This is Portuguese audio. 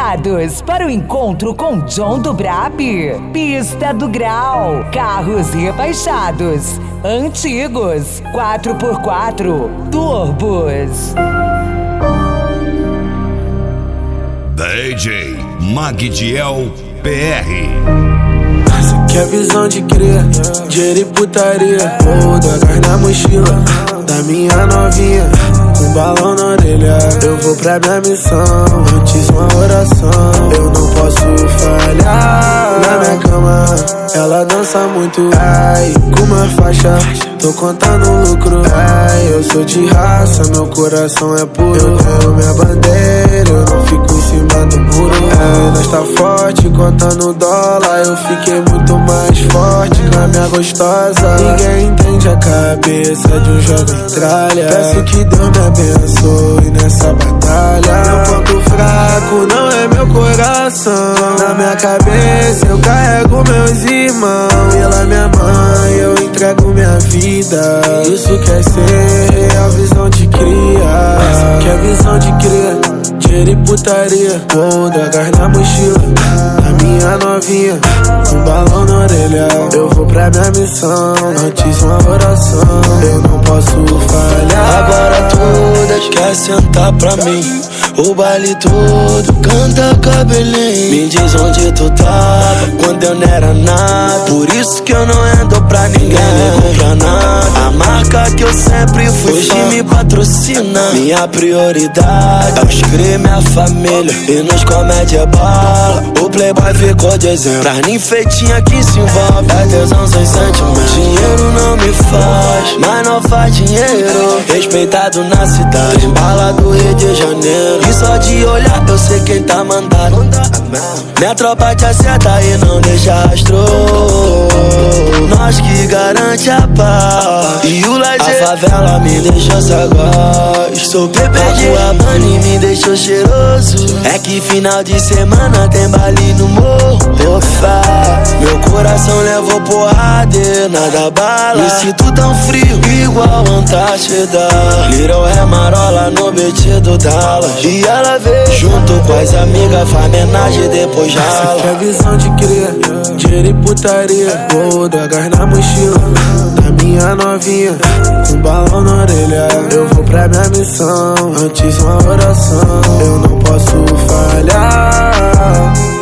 Preparados para o encontro com John do Brap? Pista do Grau. Carros rebaixados, antigos, 4x4, turbos. DJ Magdiel PR. Que é visão de crer, dinheiro e putaria. Vou dar gás na mochila da minha novinha, com balão na orelha. Eu vou pra minha missão, antes uma oração. Eu não posso falhar na minha cama. Ela dança muito, ai, com uma faixa. Tô contando lucro, ai, eu sou de raça, meu coração é puro. Eu tenho minha bandeira, eu não fico em cima do muro. Ai, nós tá forte, contando dólar. Eu fiquei muito mais forte com a minha gostosa. Ninguém entende a cabeça de um jovem tralha. Peço que Deus me abençoe nessa batalha. Meu ponto fraco não é meu coração. Na minha cabeça eu carrego meus irmãos. Pela minha mãe eu entrego minha vida. Isso quer ser a visão de cria. Essa que é a visão de cria. Dinheiro e putaria. Vou dar gás na mochila da minha novinha, com balão na orelha. Eu vou pra minha missão, antes uma oração. Eu não posso falhar. Agora todas quer sentar pra mim. O baile todo canta cabelinho. Me diz onde tu tava quando eu não era nada. Por isso que eu não ando pra ninguém, nem compra nada. A marca que eu sempre fui hoje me patrocina. Minha prioridade é os crimes, minha família. E nos comédia bala, o playboy ficou de exemplo. Pra ninfeitinha que se envolve, é tesão sem sentimento. Dinheiro não me faz, mas não faz dinheiro. Respeitado na cidade, bala do Rio de Janeiro. E só de olhar eu sei quem tá mandando. Minha tropa te acerta e não deixa rastro. Nós que garante a paz. E o lazer, a favela me deixou sagaz. Sou bebê de Havana e me deixou cheiroso. É que final de semana tem baile no morro. Meu coração levou porrada e nada bala. Me sinto tão frio, igual Antártida. Little é marola no beat do Dallas. E ela veio junto com as amigas, faz homenagem depois jala. Essa que é a visão de crer, dinheiro e putaria. Vou dar gás na mochila da minha novinha, com balão na orelha. Eu vou pra minha missão, antes uma oração. Eu não posso falhar.